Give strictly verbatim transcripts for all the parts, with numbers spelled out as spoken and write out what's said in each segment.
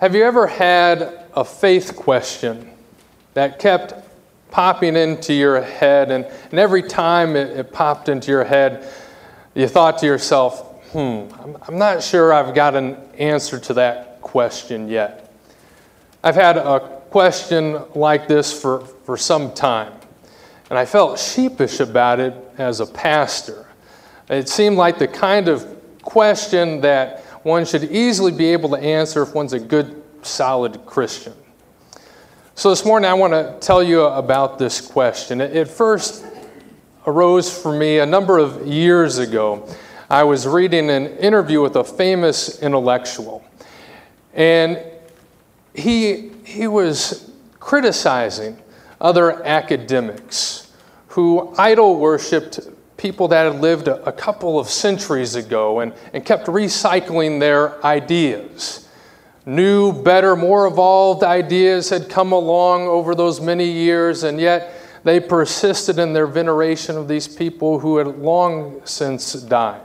Have you ever had a faith question that kept popping into your head, and, and every time it, it popped into your head, you thought to yourself, hmm, I'm, I'm not sure I've got an answer to that question yet. I've had a question like this for, for some time, and I felt sheepish about it as a pastor. It seemed like the kind of question that one should easily be able to answer if one's a good, solid Christian. So this morning I want to tell you about this question. It first arose for me a number of years ago. I was reading an interview with a famous intellectual, and he, he was criticizing other academics who idol-worshipped people that had lived a, a couple of centuries ago and, and kept recycling their ideas. New, better, more evolved ideas had come along over those many years, and yet they persisted in their veneration of these people who had long since died.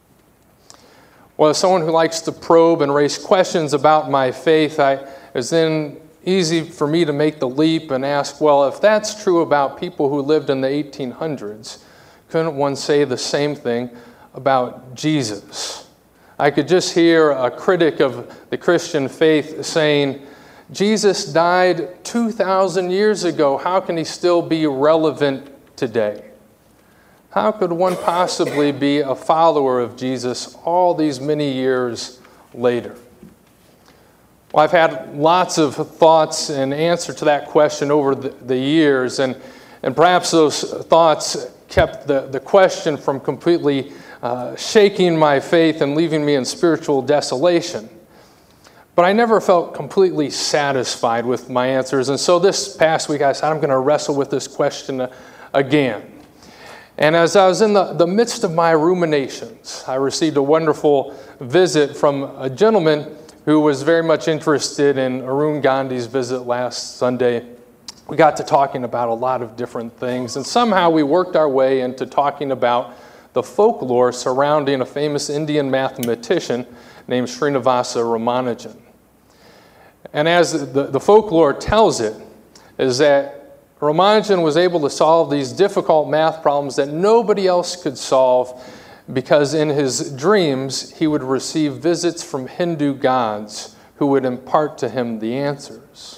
Well, as someone who likes to probe and raise questions about my faith, I, it was then easy for me to make the leap and ask, well, if that's true about people who lived in the eighteen hundreds, couldn't one say the same thing about Jesus? I could just hear a critic of the Christian faith saying, Jesus died two thousand years ago. How can he still be relevant today? How could one possibly be a follower of Jesus all these many years later? Well, I've had lots of thoughts in answer to that question over the, the years, and, and perhaps those thoughts kept the, the question from completely uh, shaking my faith and leaving me in spiritual desolation. But I never felt completely satisfied with my answers, and so this past week I said, I'm going to wrestle with this question again. And as I was in the, the midst of my ruminations, I received a wonderful visit from a gentleman who was very much interested in Arun Gandhi's visit last Sunday. We got to talking about a lot of different things, and somehow we worked our way into talking about the folklore surrounding a famous Indian mathematician named Srinivasa Ramanujan. And as the, the folklore tells it, is that Ramanujan was able to solve these difficult math problems that nobody else could solve, because in his dreams he would receive visits from Hindu gods who would impart to him the answers.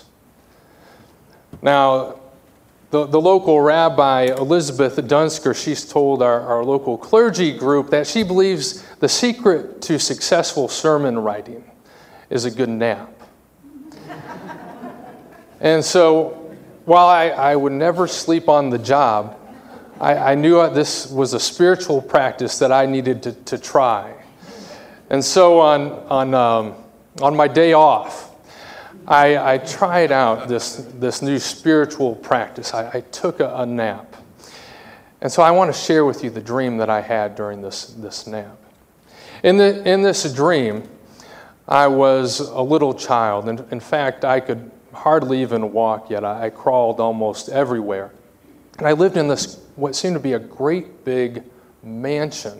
Now, the, the local rabbi, Elizabeth Dunsker, she's told our, our local clergy group that she believes the secret to successful sermon writing is a good nap. And so, while I, I would never sleep on the job, I, I knew this was a spiritual practice that I needed to, to try. And so on, on, um, on my day off, I, I tried out this, this new spiritual practice. I, I took a, a nap. And so I want to share with you the dream that I had during this, this nap. In, the, in this dream, I was a little child. And in fact, I could hardly even walk yet. I, I crawled almost everywhere. And I lived in this, what seemed to be a great big mansion.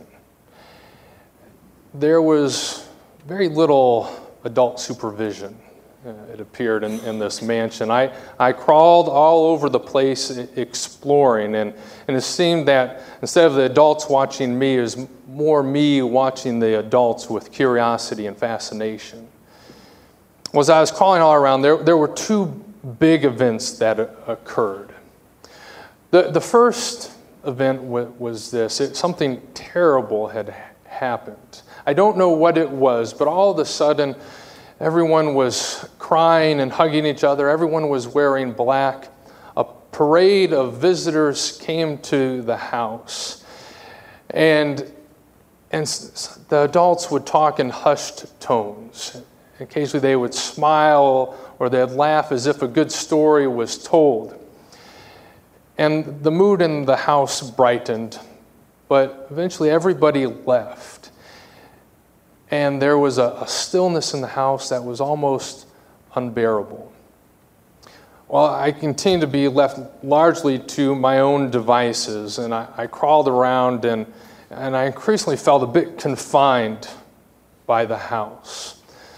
There was very little adult supervision. It appeared in, in this mansion. I, I crawled all over the place exploring, and, and it seemed that instead of the adults watching me, it was more me watching the adults with curiosity and fascination. Well, as I was crawling all around, there, there were two big events that occurred. The, the first event w- was this. It, something terrible had happened. I don't know what it was, but all of a sudden, everyone was crying and hugging each other. Everyone was wearing black. A parade of visitors came to the house. And, and the adults would talk in hushed tones. Occasionally they would smile or they'd laugh as if a good story was told. And the mood in the house brightened, but eventually everybody left. And there was a, a stillness in the house that was almost unbearable. Well, I continued to be left largely to my own devices, and I, I crawled around, and, and I increasingly felt a bit confined by the house.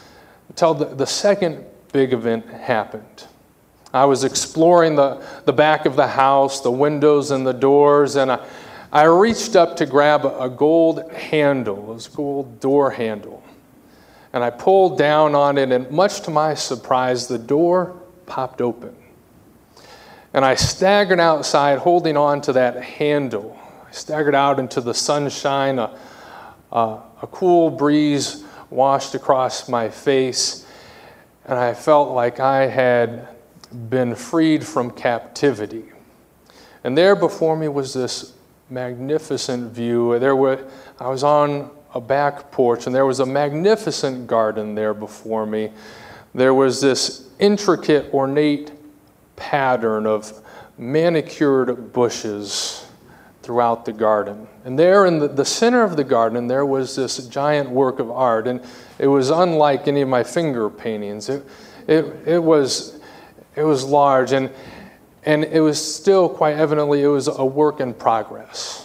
until the, the second big event happened. I was exploring the, the back of the house, the windows and the doors, and I, I reached up to grab a, a gold handle, this gold door handle. And I pulled down on it, and much to my surprise, the door popped open. And I staggered outside, holding on to that handle. I staggered out into the sunshine. A, a, a cool breeze washed across my face, and I felt like I had been freed from captivity. And there before me was this magnificent view. There were, I was on a back porch, and there was a magnificent garden there before me. There was this intricate, ornate pattern of manicured bushes throughout the garden. And there in the, the center of the garden, there was this giant work of art, and it was unlike any of my finger paintings. It, it, it was, it was large, and, and it was still quite evidently, it was a work in progress.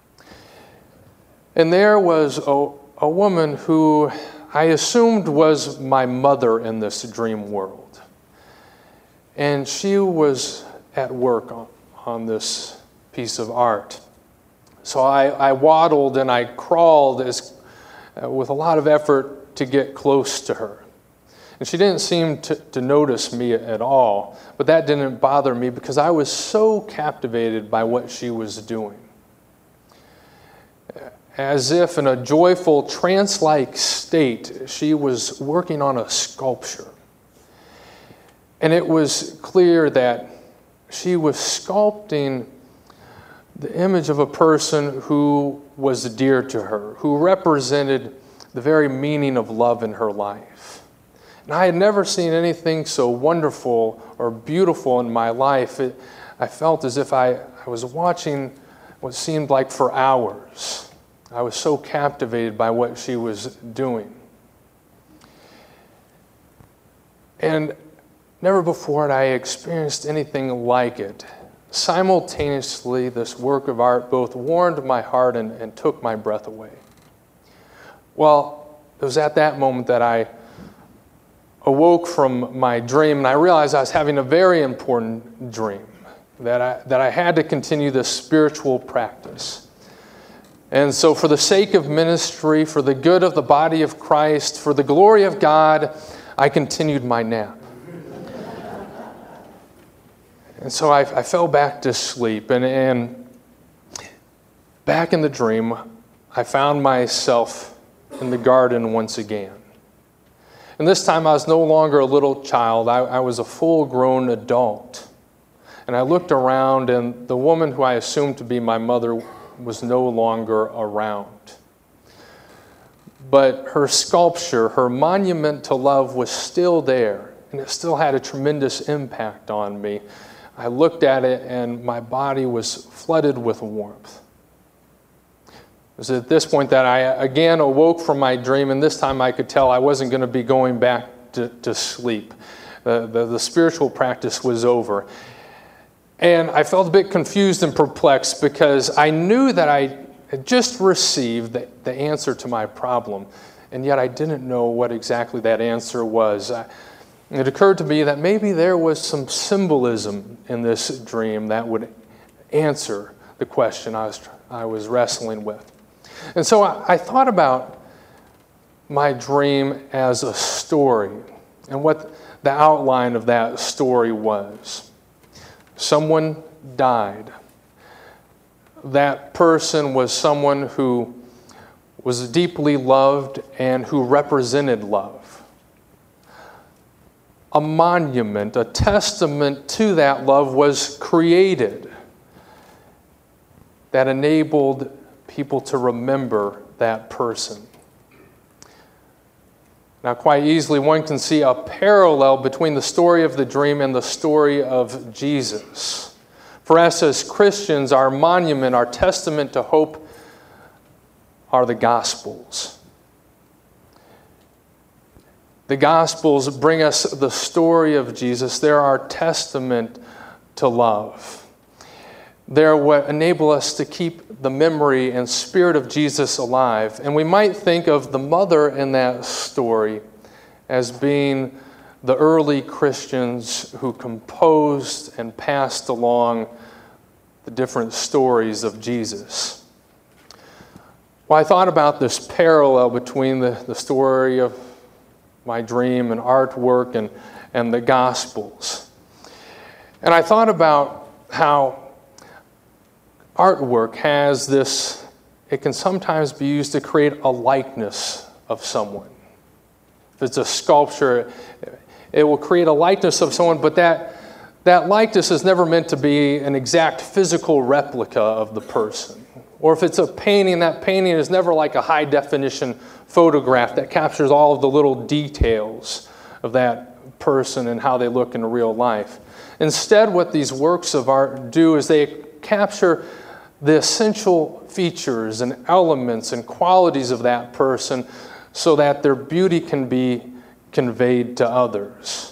And there was a, a woman who I assumed was my mother in this dream world. And she was at work on, on this piece of art. So I, I waddled and I crawled as, uh, with a lot of effort to get close to her. And she didn't seem to, to notice me at all, but that didn't bother me because I was so captivated by what she was doing. As if in a joyful, trance-like state, she was working on a sculpture. And it was clear that she was sculpting the image of a person who was dear to her, who represented the very meaning of love in her life. And I had never seen anything so wonderful or beautiful in my life. It, I felt as if I, I was watching what seemed like for hours. I was so captivated by what she was doing. And never before had I experienced anything like it. Simultaneously, this work of art both warmed my heart and, and took my breath away. Well, it was at that moment that I awoke from my dream, and I realized I was having a very important dream, that I, that I had to continue this spiritual practice. And so for the sake of ministry, for the good of the body of Christ, for the glory of God, I continued my nap. And so I, I fell back to sleep, and, and back in the dream, I found myself in the garden once again. And this time I was no longer a little child, I, I was a full-grown adult. And I looked around, and the woman who I assumed to be my mother was no longer around. But her sculpture, her monument to love was still there, and it still had a tremendous impact on me. I looked at it, and my body was flooded with warmth. It was at this point that I again awoke from my dream, and this time I could tell I wasn't going to be going back to, to sleep. The, the, the spiritual practice was over. And I felt a bit confused and perplexed because I knew that I had just received the, the answer to my problem, and yet I didn't know what exactly that answer was. I, it occurred to me that maybe there was some symbolism in this dream that would answer the question I was, I was wrestling with. And so I, I thought about my dream as a story and what the outline of that story was. Someone died. That person was someone who was deeply loved and who represented love. A monument, a testament to that love was created that enabled people to remember that person. Now, quite easily, one can see a parallel between the story of the dream and the story of Jesus. For us as Christians, our monument, our testament to hope are the Gospels. The Gospels bring us the story of Jesus. They're our testament to love. They're what enable us to keep the memory and spirit of Jesus alive. And we might think of the mother in that story as being the early Christians who composed and passed along the different stories of Jesus. Well, I thought about this parallel between the, the story of my dream and artwork and, and the Gospels. And I thought about how artwork has this, it can sometimes be used to create a likeness of someone. If it's a sculpture, it will create a likeness of someone, but that, that likeness is never meant to be an exact physical replica of the person. Or if it's a painting, that painting is never like a high-definition photograph that captures all of the little details of that person and how they look in real life. Instead, what these works of art do is they capture the essential features and elements and qualities of that person so that their beauty can be conveyed to others.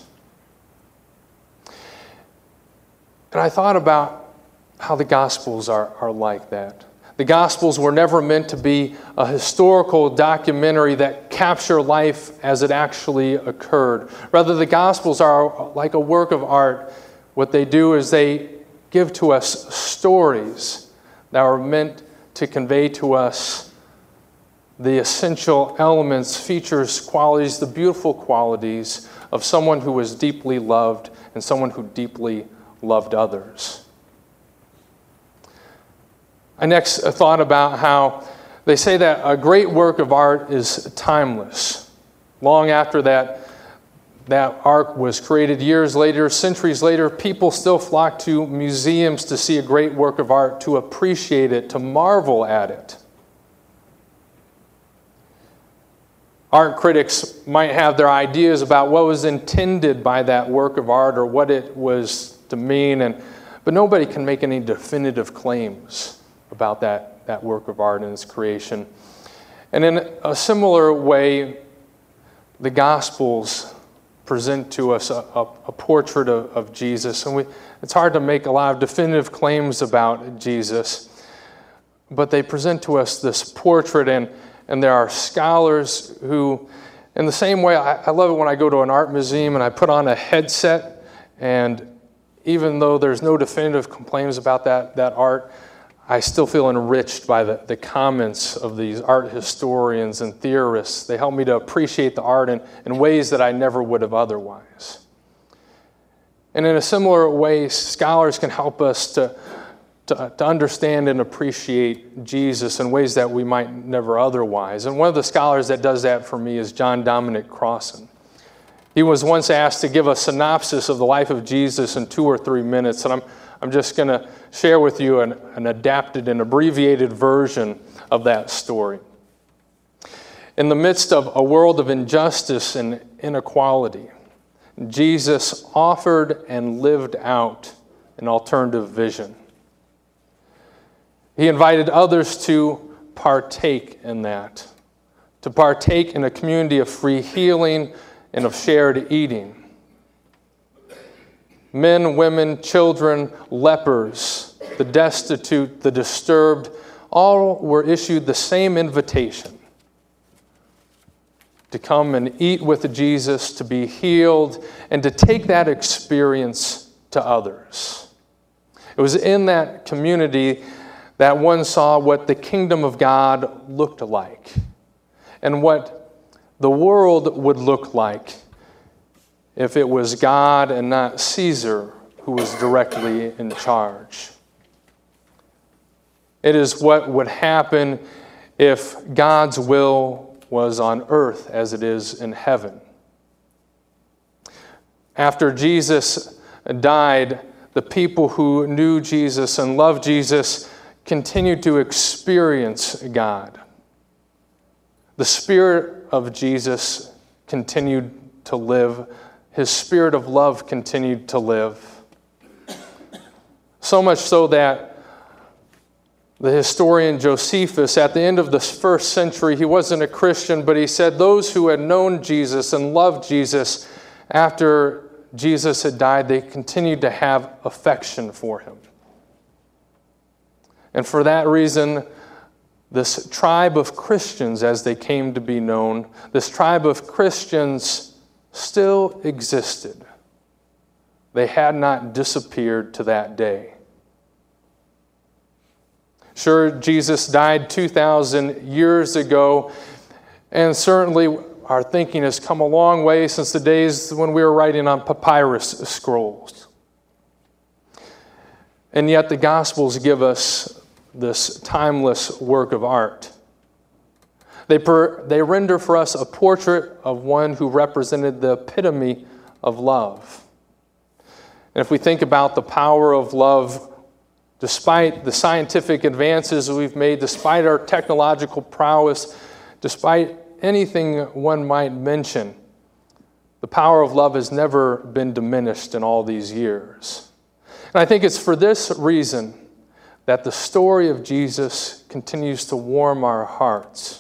And I thought about how the Gospels are, are like that. The Gospels were never meant to be a historical documentary that capture life as it actually occurred. Rather, the Gospels are like a work of art. What they do is they give to us stories that are meant to convey to us the essential elements, features, qualities, the beautiful qualities of someone who was deeply loved and someone who deeply loved others. I next thought about how they say that a great work of art is timeless. Long after that, that art was created, years later, centuries later, people still flock to museums to see a great work of art, to appreciate it, to marvel at it. Art critics might have their ideas about what was intended by that work of art or what it was to mean, and, but nobody can make any definitive claims about that, that work of art and its creation. And in a similar way, the Gospels present to us a, a, a portrait of, of Jesus. And we, it's hard to make a lot of definitive claims about Jesus, but they present to us this portrait, and, and there are scholars who, in the same way, I, I love it when I go to an art museum and I put on a headset, and even though there's no definitive claims about that, that art, I still feel enriched by the, the comments of these art historians and theorists. They help me to appreciate the art in, in ways that I never would have otherwise. And in a similar way, scholars can help us to, to, to understand and appreciate Jesus in ways that we might never otherwise. And one of the scholars that does that for me is John Dominic Crossan. He was once asked to give a synopsis of the life of Jesus in two or three minutes, and I'm I'm just going to share with you an, an adapted and abbreviated version of that story. In the midst of a world of injustice and inequality, Jesus offered and lived out an alternative vision. He invited others to partake in that, to partake in a community of free healing and of shared eating. Men, women, children, lepers, the destitute, the disturbed, all were issued the same invitation to come and eat with Jesus, to be healed, and to take that experience to others. It was in that community that one saw what the kingdom of God looked like and what the world would look like if it was God and not Caesar who was directly in charge. It is what would happen if God's will was on earth as it is in heaven. After Jesus died, the people who knew Jesus and loved Jesus continued to experience God. The Spirit of Jesus continued to live. His spirit of love continued to live. So much so that the historian Josephus, at the end of the first century, he wasn't a Christian, but he said those who had known Jesus and loved Jesus after Jesus had died, they continued to have affection for him. And for that reason, this tribe of Christians, as they came to be known, this tribe of Christians still existed. They had not disappeared to that day. Sure, Jesus died two thousand years ago, and certainly our thinking has come a long way since the days when we were writing on papyrus scrolls. And yet the Gospels give us this timeless work of art. They, per, they render for us a portrait of one who represented the epitome of love. And if we think about the power of love, despite the scientific advances we've made, despite our technological prowess, despite anything one might mention, the power of love has never been diminished in all these years. And I think it's for this reason that the story of Jesus continues to warm our hearts.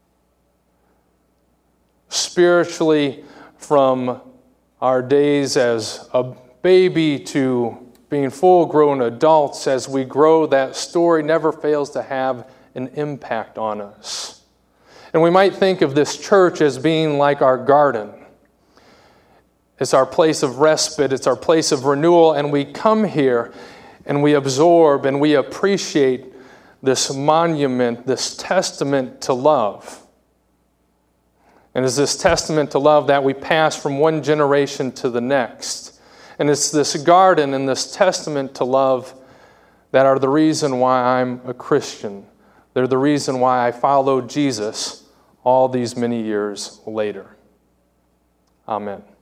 Spiritually, from our days as a baby to being full-grown adults, as we grow, that story never fails to have an impact on us. And we might think of this church as being like our garden. It's our place of respite, it's our place of renewal, and we come here and we absorb and we appreciate this monument, this testament to love. And it's this testament to love that we pass from one generation to the next. And it's this garden and this testament to love that are the reason why I'm a Christian. They're the reason why I followed Jesus all these many years later. Amen.